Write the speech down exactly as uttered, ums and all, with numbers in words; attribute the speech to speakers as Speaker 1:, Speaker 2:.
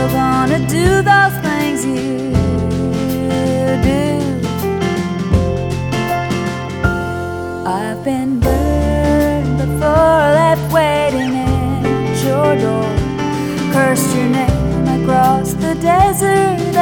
Speaker 1: still gonna do those things you do. I've been burned before, left waiting at your door, cursed your name across the desert